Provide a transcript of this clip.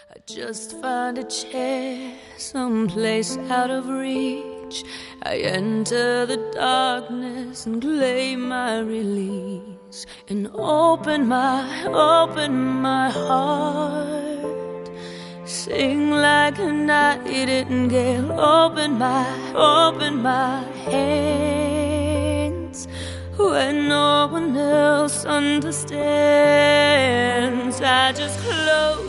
I just find a chair someplace out of reach. I enter the darkness and claim my release, and open my heart. Sing like a nightingale. Open my hands when no one else understands. I just close